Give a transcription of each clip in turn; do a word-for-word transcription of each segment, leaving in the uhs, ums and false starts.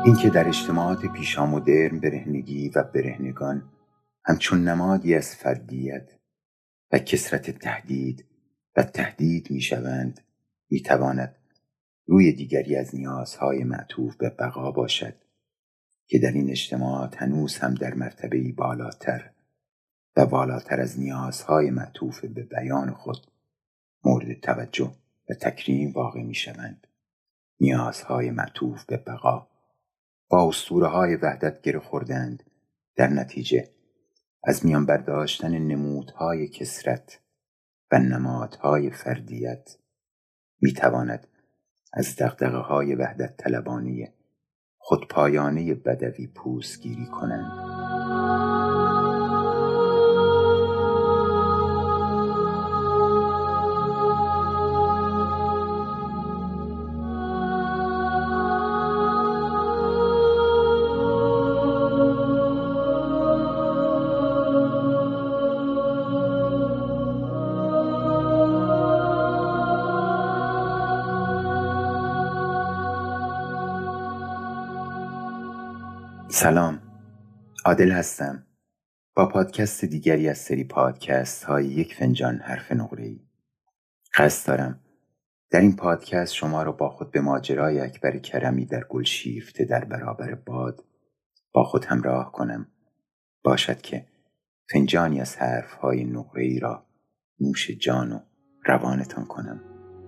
این که در اجتماعات پیشامدرن برهنگی و برهنگان همچون نمادی از فردیت و کثرت تهدید و تهدید می شوند می تواند روی دیگری از نیازهای معطوف به بقا باشد که در این اجتماعات هنوز هم در مرتبه‌ای بالاتر و بالاتر از نیازهای معطوف به بیان خود مورد توجه و تکریم واقع می شوند. نیازهای معطوف به بقا با اسطوره‌های وحدت گره خوردند، در نتیجه از میان برداشتن نمودهای کثرت و نمادهای فردیت می تواند از دغدغه‌های وحدت طلبانه خودپایانه بدوی پوستگیری کنند. سلام، عادل هستم با پادکست دیگری از سری پادکست های یک فنجان حرف نقره‌ای. قصد دارم در این پادکست شما را با خود به ماجرای اکبر کرمی در گلشیفته در برابر باد با خود همراه کنم، باشد که فنجانی از حرف های نقره‌ای را نوش جان و روانتان کنم.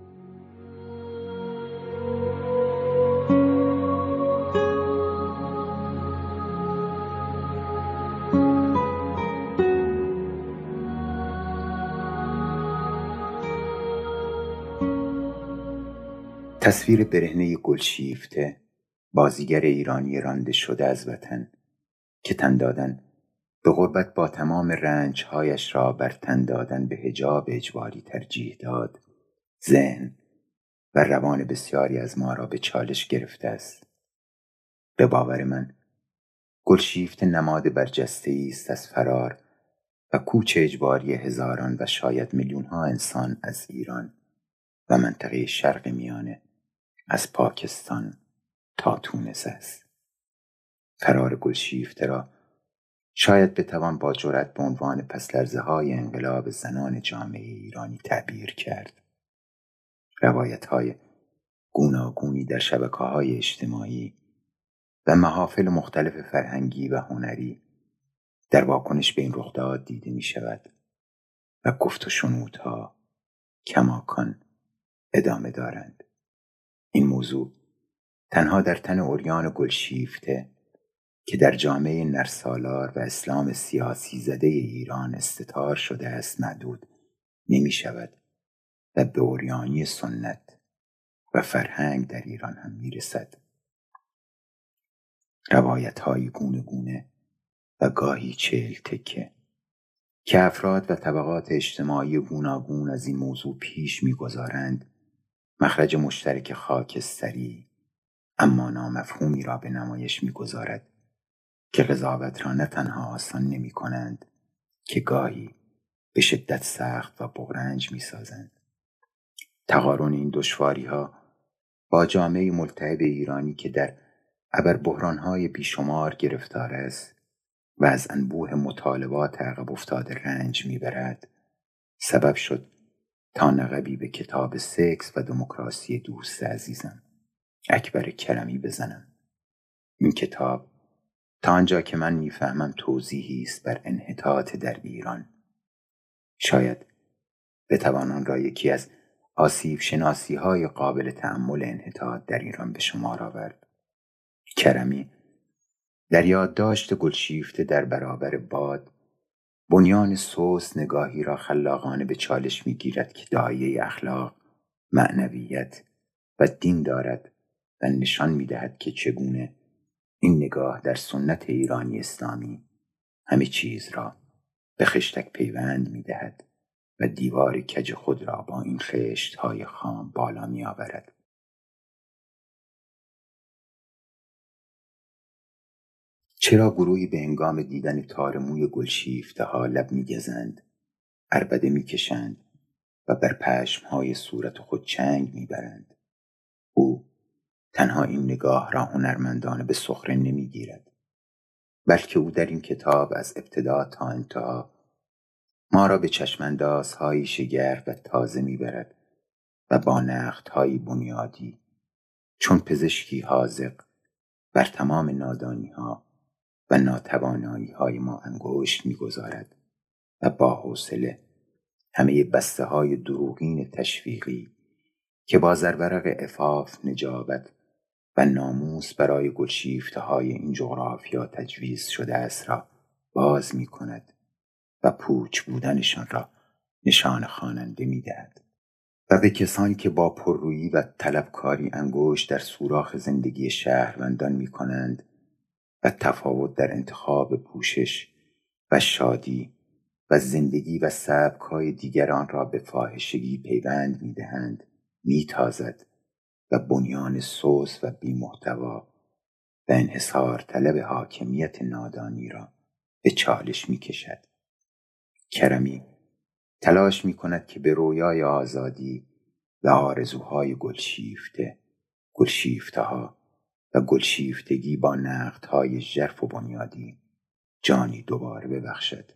تصویر برهنه گلشیفته، بازیگر ایرانی رانده شده از وطن که تن دادن به غربت با تمام رنجهایش را بر تن دادن به حجاب اجباری ترجیح داد، ذهن و روان بسیاری از ما را به چالش گرفته است. به باور من گلشیفته نماد برجسته‌ای است از فرار و کوچ اجباری هزاران و شاید میلیون‌ها انسان از ایران و منطقه شرق میانه، از پاکستان تا تونس است. فرار گلشیفته را شاید بتوان با جرأت به عنوان پس‌لرزه‌های انقلاب زنان جامعه ایرانی تعبیر کرد. روایت‌های گوناگونی در شبکه‌های اجتماعی و محافل مختلف فرهنگی و هنری در واکنش به این رخداد دیده می‌شود و گفت و شنودها کماکان ادامه دارند. این موضوع تنها در تن عریان گلشیفته که در جامعه نرسالار و اسلام سیاسی زده ایران استتار شده است معدود نمی شود و به عریانی سنت و فرهنگ در ایران هم می رسد. روایت های گونه گونه و گاهی چهل تکه که افراد و طبقات اجتماعی گوناگون از این موضوع پیش می گذارند مخرج مشترک خاکستری اما نامفهومی را به نمایش می گذارد که قضاوت را نه تنها آسان نمی کنند که گاهی به شدت سخت و بغرنج می سازند. تقارن این دشواری ها با جامعه ملتهب ایرانی که در ابر بحران های بیشمار گرفتار است و از انبوه مطالبات عقب افتاده رنج می برد سبب شد تا نقبی به کتاب سکس و دموکراسی دوست عزیزم اکبر کرمی بزنم. این کتاب تا آنجا که من میفهمم توضیحی است بر انحطاط در ایران. شاید بتوان آن را یکی از آسیب شناسی های قابل تأمل انحطاط در ایران به شمار آورد. کرمی در یادداشت گلشیفته در برابر باد بنیان سوس نگاهی را خلاقانه به چالش میگیرد که داعیه اخلاق، معنویت و دین دارد و نشان میدهد که چگونه این نگاه در سنت ایرانی اسلامی همه چیز را به خشتک پیوند می‌دهد و دیوار کج خود را با این خشت‌های خام بالا می‌آورد. چرا گروهی به هنگام دیدن تار موی گلشیفته ها لب می‌گزند، عربده می‌کشند و بر پشم‌های صورت خود چنگ می‌برند؟ او تنها این نگاه را هنرمندانه به سخره نمیگیرد، بلکه او در این کتاب از ابتدا تا انتها ما را به چشماندازهایی شگرف و تازه میبرد و با نقدهایی بنیادی چون پزشکی حاذق بر تمام نادانی‌ها و ناتوانایی‌های ما انگشت می‌گذارد و با حوصله همه بسته‌های دروغین تشویقی که با زرورق عفاف، نجابت و ناموس برای گلشیفته‌های این جغرافیا تجویز شده است را باز می‌کند و پوچ بودنشان را نشان خواننده می‌دهد و به کسانی که با پررویی و طلبکاری انگشت در سوراخ زندگی شهروندان می‌کنند و تفاوت در انتخاب پوشش و شادی و زندگی و سبک‌های دیگران را به فاحشگی پیوند می‌دهند می‌تازد و بنیان سوس و بی‌محتوا و انحصار طلب حاکمیت نادانی را به چالش می‌کشد. کرمی تلاش می‌کند که به رویای آزادی و آرزوهای گلشیفته، گلشیفته‌ها و گلشیفتگی با نقدهای ژرف و بنیادی جانی دوباره ببخشد.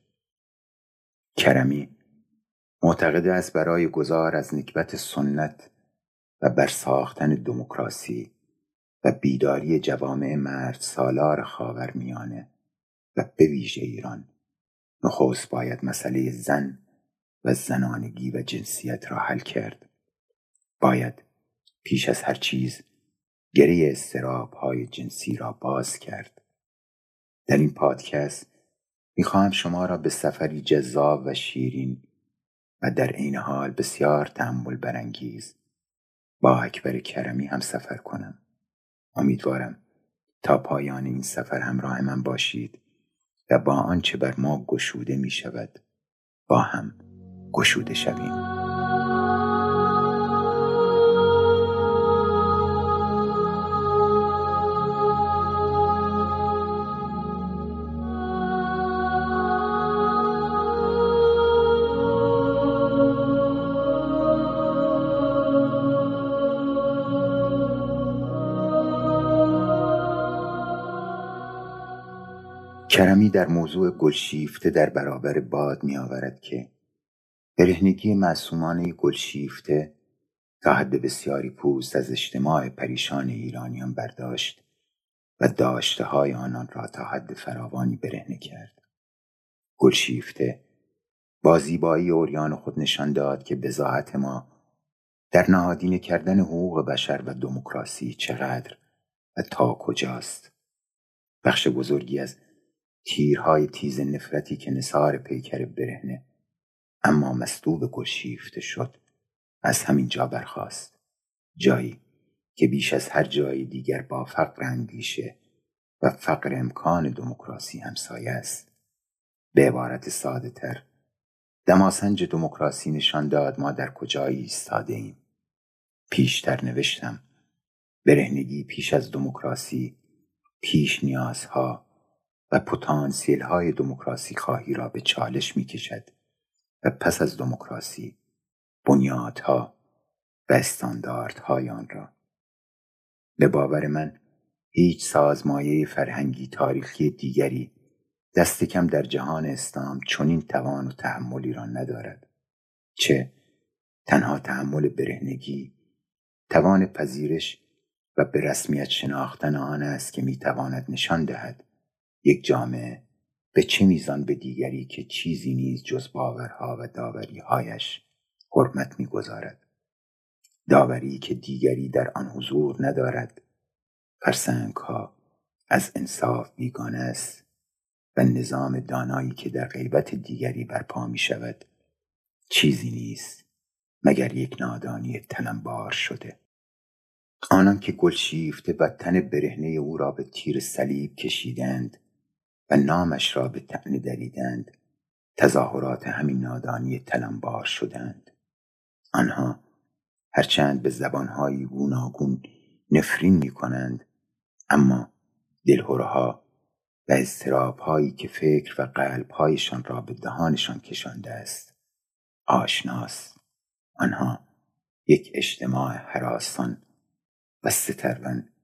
کرمی معتقد است برای گذار از نکبت سنت و برساختن دموکراسی و بیداری جوامع مرد سالار خاورمیانه و به ویژه ایران نخست باید مسئله زن و زنانگی و جنسیت را حل کرد. باید پیش از هر چیز گره اضطراب‌های جنسی را باز کرد. در این پادکست میخواهم شما را به سفری جذاب و شیرین و در عین حال بسیار تأمل برانگیز با اکبر کرمی هم سفر کنم. امیدوارم تا پایان این سفر همراه من باشید و با آنچه بر ما گشوده می شود با هم گشوده شویم. کرمی در موضوع گلشیفته در برابر باد می آورد که برهنگی معصومانه گلشیفته تا حد بسیاری پوست از اجتماع پریشان ایرانیان برداشت و داشته های آنان را تا حد فراوانی برهنه کرد. گلشیفته با زیبایی عریان خود نشان داد که بضاعت ما در نهادینه کردن حقوق بشر و دموکراسی چقدر و تا کجاست. بخش بزرگی از تیرهای تیز نفرتی که نثار پیکر برهنه اما مصلوب گلشیفته شد از همین جا برخاست، جایی که بیش از هر جای دیگر با فقر اندیشه و فقر امکان دموکراسی همسایه است. به عبارت ساده تر، دماسنج دموکراسی نشان داد ما در کجایی ایستاده ایم. پیشتر نوشتم برهنگی پیش از دموکراسی پیش نیازها و پتانسیل های دموکراسی خواهی را به چالش می کشد و پس از دموکراسی بنیادها و استانداردهای آن را. به باور من هیچ سازمایه فرهنگی تاریخی دیگری دست کم در جهان اسلام چنین توان و تحملی را ندارد. چه تنها تحمل برهنگی توان پذیرش و به رسمیت شناختن آن است که میتواند نشان دهد یک جامعه به چه میزان به دیگری که چیزی نیز جز باورها و داوریهایش حرمت میگذارد. داوری که دیگری در آن حضور ندارد، فرسنگها از انصاف بیگانه است و نظام دانایی که در غیبت دیگری برپا می شود چیزی نیست مگر یک نادانی تنمبار شده. آنان که گلشیفته و تن برهنه او را به تیر صلیب کشیدند و نامش را به طعنه دریدند تظاهرات همین نادانی تنمبار شدند. آنها هرچند به زبانهای گوناگون نفرین می کنند اما دلهره‌ها و اضطراب‌هایی که فکر و قلب‌هایشان را به دهانشان کشانده است آشناست. آنها یک اجتماع هراسان و سترون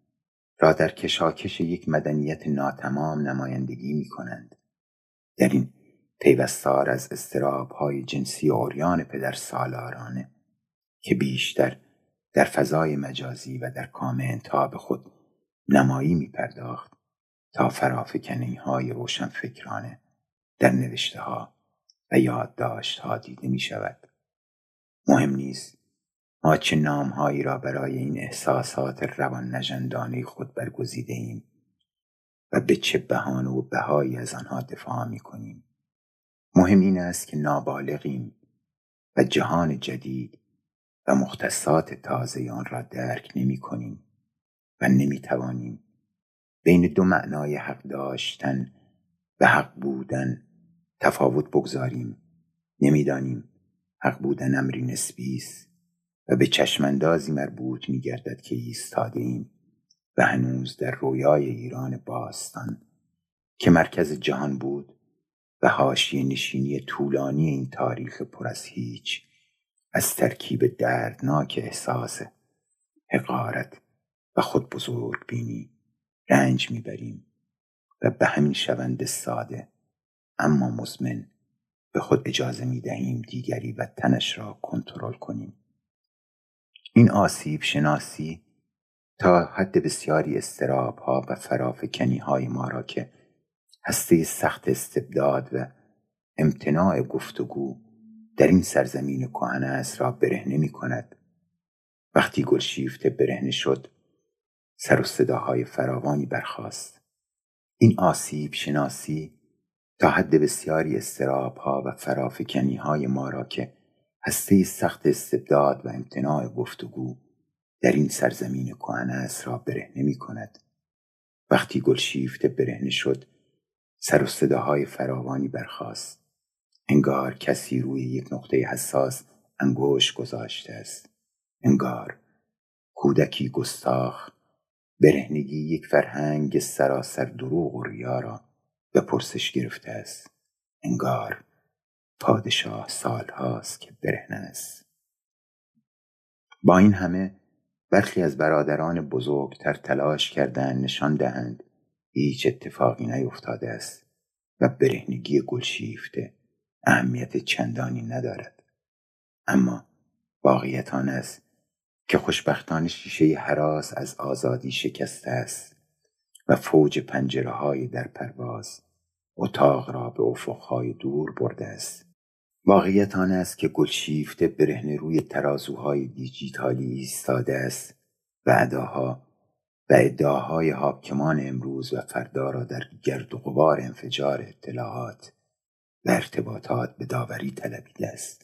را در کشاکش یک مدنیت ناتمام نمایندگی می کنند. در این پیوستار از اضطراب‌های جنسی عریان پدر سالارانه که بیشتر در فضای مجازی و در کام انتاب خود نمایی می پرداخت تا فرافکنی‌های روشنفکرانه در نوشته‌ها و یادداشت‌ها دیده می شود. مهم نیست ما چه نام‌هایی را برای این احساسات روان نژندانه خود برگزیده ایم و به چه بهانه و بهایی از آنها دفاع می کنیم. مهم این است که نابالغیم و جهان جدید و مختصات تازه آن را درک نمی کنیم و نمی توانیم بین دو معنای حق داشتن و حق بودن تفاوت بگذاریم. نمیدانیم حق بودن امری نسبی است و به چشماندازی مربوط می گردد که ایستاده ایم و هنوز در رویای ایران باستان که مرکز جهان بود و حاشیه نشینی طولانی این تاریخ پر از هیچ از ترکیب دردناک احساس حقارت و خود بزرگ بینی رنج میبریم و به همین شوند ساده اما مزمن به خود اجازه میدهیم دیگری و تنش را کنترل کنیم. این آسیب شناسی تا حد بسیاری اضطراب‌ها و فرافکنی‌های ما را که هسته سخت استبداد و امتناع گفتگو در این سرزمین کهنه است را برهنه می کند. وقتی گلشیفته برهنه شد سر و صداهای فراوانی برخاست. این آسیب شناسی تا حد بسیاری اضطراب‌ها و فرافکنی‌های ما را که هسته سخت استبداد و امتناع گفتگو در این سرزمین کهنه است را برهنه می کند. وقتی گلشیفته برهنه شد سر و صداهای فراوانی برخاست. انگار کسی روی یک نقطه حساس انگشت گذاشته است. انگار کودکی گستاخ برهنگی یک فرهنگ سراسر دروغ و ریا را به پرسش گرفته است. انگار پادشاه سالهاست که برهنه است. با این همه برخی از برادران بزرگتر تلاش کردند نشان دهند هیچ اتفاقی نیفتاده است و برهنگی گلشیفته اهمیت چندانی ندارد. اما واقعیت آن است که خوشبختانه شیشه هراس از آزادی شکسته است و فوج پنجره‌های در پرواز اتاق را به افق‌های دور برده است. واقعیت آن است که گلشیفته برهنه روی ترازوهای دیجیتالی ایستاده است و اداها و ادعاهای حاکمان امروز و فردا را در گرد و غبار انفجار اطلاعات و ارتباطات به داوری طلبیده است.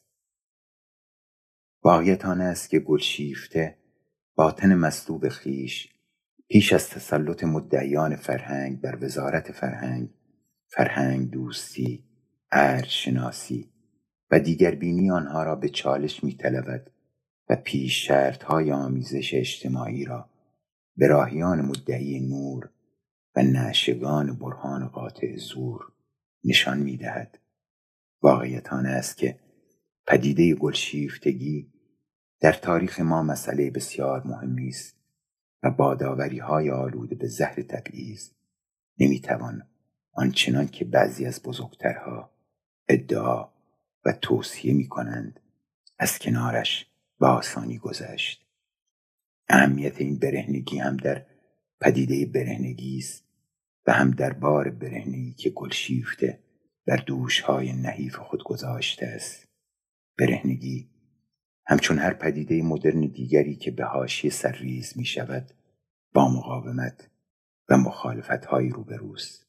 واقعیت آن است که گلشیفته باطن مصلوب خیش پیش از تسلط مدعیان فرهنگ بر وزارت فرهنگ، فرهنگ دوستی، ارج شناسی و دیگر بینی آنها را به چالش می طلبد و پیش شرطهای آمیزش اجتماعی را به راهیان مدعی نور و نعشگان برهان قاطع زور نشان می دهد. واقعیت آن است که پدیده گلشیفتگی در تاریخ ما مسئله بسیار مهمی است و با داوری‌های آلوده به زهر تبعیض نمی‌توان آنچنان که بعضی از بزرگترها ادعا و توصیه می‌کنند از کنارش به آسانی گذشت. اهمیت این برهنگی هم در پدیده برهنگی است و هم در بار برهنگی که گلشیفته بر دوش‌های نحیف خود گذاشته است. برهنگی همچون هر پدیده مدرن دیگری که به حاشیه سرریز می شود با مقاومت و مخالفت‌های روبروست.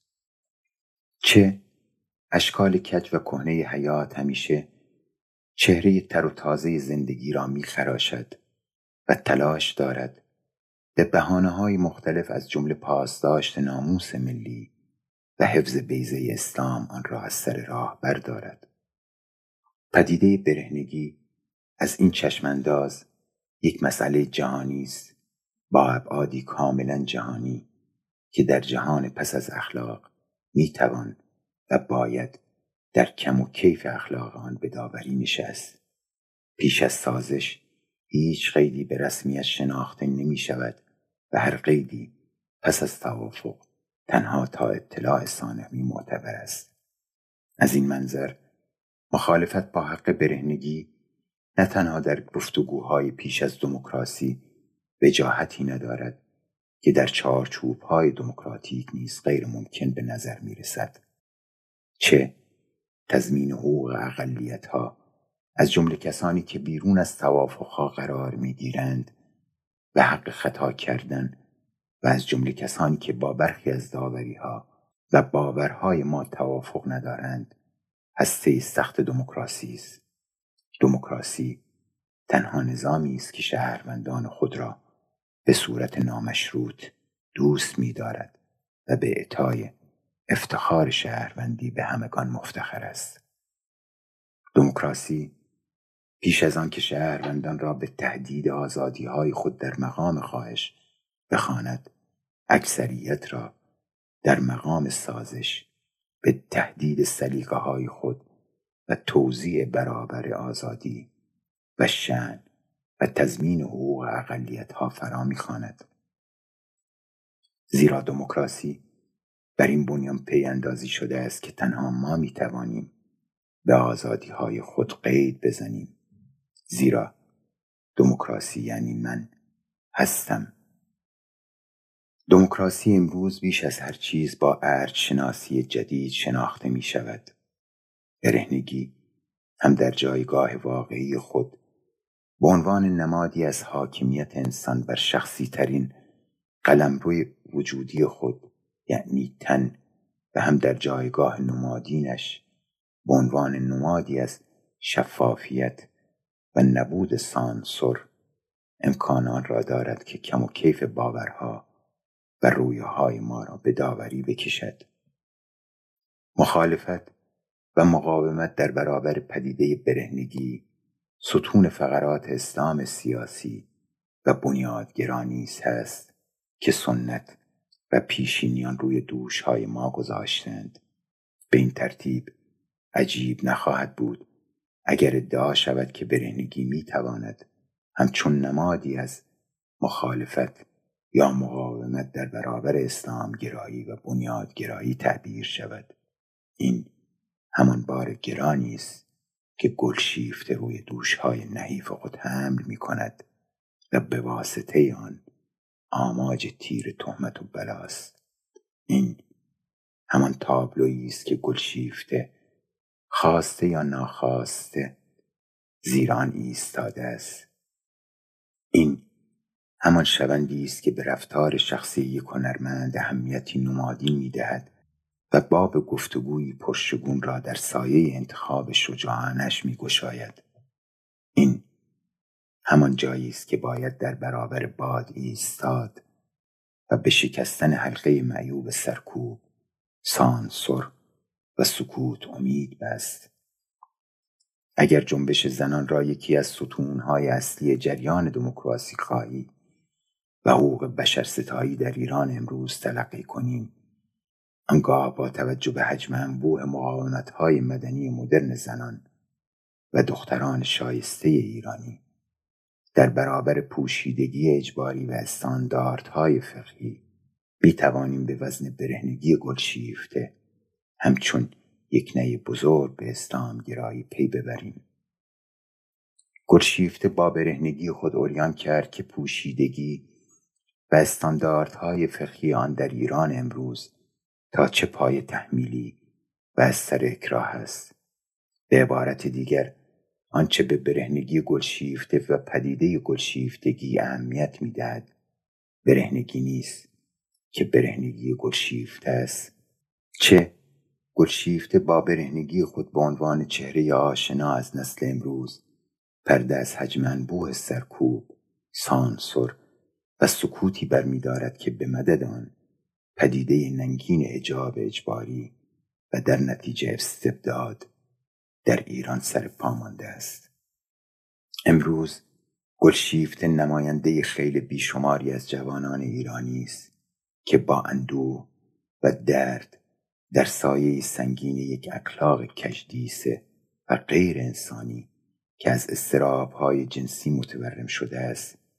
چه اشکال کج و کهنه حیات همیشه چهره تر و تازه زندگی را می خراشد و تلاش دارد به بهانه‌های مختلف از جمله پاسداشت ناموس ملی و حفظ بیضه اسلام آن را از سر راه بردارد. پدیده برهنگی از این چشمانداز یک مسئله جهانی است با ابعادی کاملا جهانی که در جهان پس از اخلاق میتوان و باید در کم و کیف اخلاق آن به داوری نشست. پیش از سازش هیچ قیدی به رسمیت شناخته نمی شود و هر قیدی پس از توافق تنها تا اطلاع ثانوی معتبر است. از این منظر مخالفت با حق برهنگی نه تنها در گفتگوهای پیش از دموکراسی وجاهتی ندارد که در چارچوب‌های دموکراتیک نیز غیر ممکن به نظر می رسد. چه تضمین حقوق اقلیت‌ها از جمله کسانی که بیرون از توافق‌ها قرار می‌گیرند و حق خطا کردن و از جمله کسانی که با برخی از داوری‌ها و باورهای ما توافق ندارند هسته سخت دموکراسی است. دموکراسی تنها نظامی است که شهروندان خود را به صورت نامشروط دوست می‌دارد و به اعطای افتخار شهروندی به همگان مفتخر است. دموکراسی پیش از آن که شهروندان را به تهدید آزادی‌های خود در مقام خواهش بخواند، اکثریت را در مقام سازش به تهدید سلیقه‌های خود و توزیع برابر آزادی و شأن و تضمین حقوق اقلیت‌ها فرا می‌خواند. زیرا دموکراسی بر این بنیان پی اندازی شده است که تنها ما می‌توانیم به آزادی‌های خود قید بزنیم. زیرا دموکراسی یعنی من هستم. دموکراسی امروز بیش از هر چیز با ارج شناسی جدید شناخته می شود. برهنگی هم در جایگاه واقعی خود به عنوان نمادی از حاکمیت انسان بر شخصی ترین قلمروی وجودی خود یعنی تن و هم در جایگاه نمادینش به عنوان نمادی از شفافیت و نبود سانسور امکانان را دارد که کم و کیف باورها و رویاهای ما را به داوری بکشد. مخالفت و مقاومت در برابر پدیده برهنگی ستون فقرات اسلام سیاسی و بنیادگرانی هست که سنت و پیشینیان روی دوشهای ما گذاشتند. به این ترتیب عجیب نخواهد بود اگر ادعا شود که برهنگی میتواند همچون نمادی از مخالفت یا مقاومت در برابر اسلام گرایی و بنیاد گرایی تعبیر شود. این همان بار گرانی است که گل شیفته روی دوشهای نحیف خود حمل می کند و به واسطه آن آماج تیر تهمت و بلاست. این همان تابلویی است که گل شیفته خواسته یا ناخواسته زیر آن ایستاده است. این همان شبندی است که به رفتار شخصی یک هنرمند اهمیتی نمادین می‌دهد و باب گفتگویی پرشگون را در سایه انتخاب شجاعانش می‌گشاید. این همان جایی است که باید در برابر باد ایستاد و به شکستن حلقه معیوب سرکوب، سانسور و سکوت امید بست. اگر جنبش زنان را یکی از ستون‌های اصلی جریان دموکراسی خواهی و حقوق بشرستایی در ایران امروز تلقی کنیم، آنگاه با توجه به حجم انبوه مقاومت‌های مدنی مدرن زنان و دختران شایسته ایرانی در برابر پوشیدگی اجباری و استانداردهای فقهی می توانیم به وزن برهنگی گلشیفته همچون یک نی بزرگ به اسلام گرایی پی ببریم. گلشیفته با برهنگی خود عریان کرد که پوشیدگی و استانداردهای فقهی آن در ایران امروز تا چه پای تحمیلی و از سر اکراه است. به عبارت دیگر آنچه به برهنگی گلشیفته و پدیده گلشیفتگی اهمیت می‌دهد برهنگی نیست که برهنگی گلشیفته است. چه گلشیفته با برهنگی خود به عنوان چهره آشنا از نسل امروز پرده از حجم انبوه سرکوب، سانسور و سکوتی برمی‌دارد که به مدد آن پدیده ننگین حجاب اجباری و در نتیجه استبداد در ایران سر پا مانده است. امروز گلشیفته نماینده خیلی بیشماری از جوانان ایرانی است که با اندوه و درد در سایه سنگین یک اخلاق کژدیسه و غیر انسانی که از اضطراب‌های جنسی متورم شده است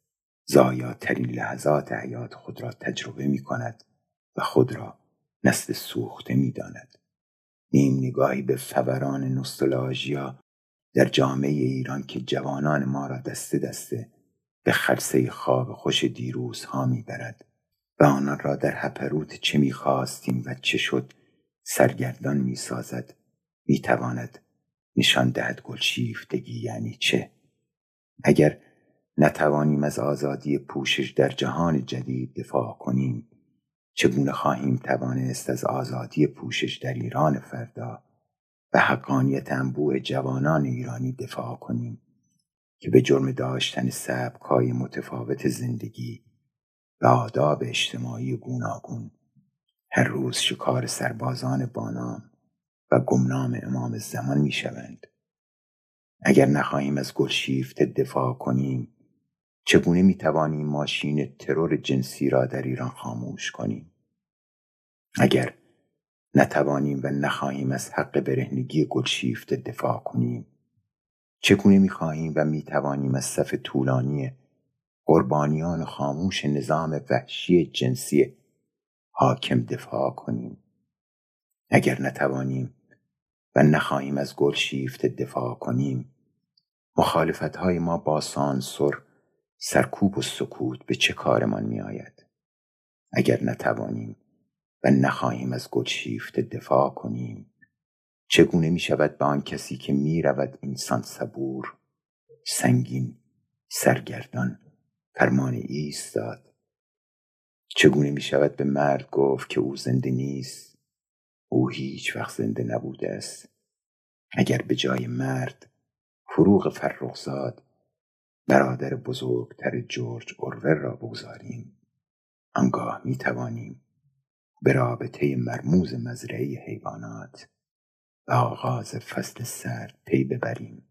زایاترین لحظات حیات خود را تجربه می کند و خود را نسل سوخته می داند. نیم نگاهی به فوران نوستالژیا در جامعه ایران که جوانان ما را دسته دسته به خرسه خواب خوش دیروزها می برد و آنان را در هپروت چه می خواستیم و چه شد سرگردان می سازد، می تواند نشان دهد گلشیفتگی یعنی چه. اگر نتوانیم از آزادی پوشش در جهان جدید دفاع کنیم، چگونه خواهیم توانست از آزادی پوشش در ایران فردا و حقانیت انبوه جوانان ایرانی دفاع کنیم که به جرم داشتن سبک‌های متفاوت زندگی و آداب اجتماعی گوناگون هر روز شکار سربازان بانام و گمنام امام زمان می شوند؟ اگر نخواهیم از گلشیفته دفاع کنیم، چگونه می توانیم ماشین ترور جنسی را در ایران خاموش کنیم؟ اگر نتوانیم و نخواهیم از حق برهنگی گلشیفته دفاع کنیم، چگونه می خواهیم و می توانیم از صف طولانی قربانیان خاموش نظام وحشی جنسی حاکم دفاع کنیم؟ اگر نتوانیم و نخواهیم از گلشیفته دفاع کنیم، مخالفت‌های ما با سانسور، سرکوب و سکوت به چه کارمان می آید؟ اگر نتوانیم و نخواهیم از گلشیفته دفاع کنیم، چگونه می شود به آن کسی که می رود انسان صبور، سنگین، سرگردان فرمان ایستاد؟ چگونه می شود به مرد گفت که او زنده نیست؟ او هیچ وقت زنده نبوده است. اگر به جای مرد فروغ فرخزاد برادر بزرگتر جورج اورول را بگذاریم، آنگاه می توانیم به رابطه مرموز مزرعه حیوانات و آغاز فصل سرد پی ببریم.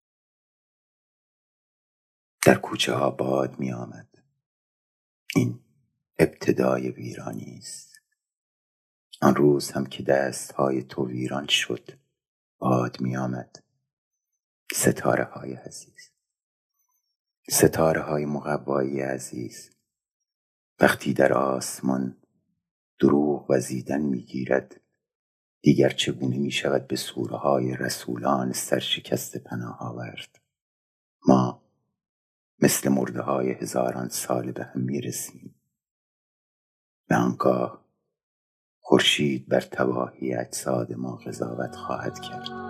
در کوچه ها باد می آمد. این ابتدای ویرانی است. آن روز هم که دستهای تو ویران شد، باد می آمد. ستاره های عزیز، ستاره های مقوایی عزیز، وقتی در آسمان دروغ وزیدن می گیرد، دیگر چگونه می شود به سوره های رسولان سرشکست پناه آورد؟ ما مثل مرده های هزاران ساله به هم می رسیم. به آنگاه خورشید بر تباهی اجساد ما قضاوت خواهد کرد.